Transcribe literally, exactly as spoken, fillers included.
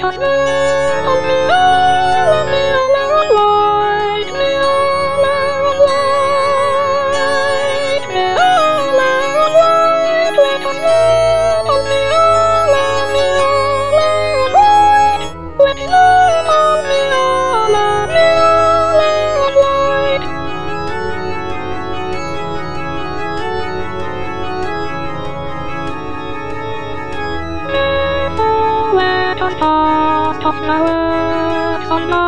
us live on the air, on the air of light, the air of light, the air of light. Let us live on the air, on the air of light. Let's live on the air, on the air of light. Let us cast off our works on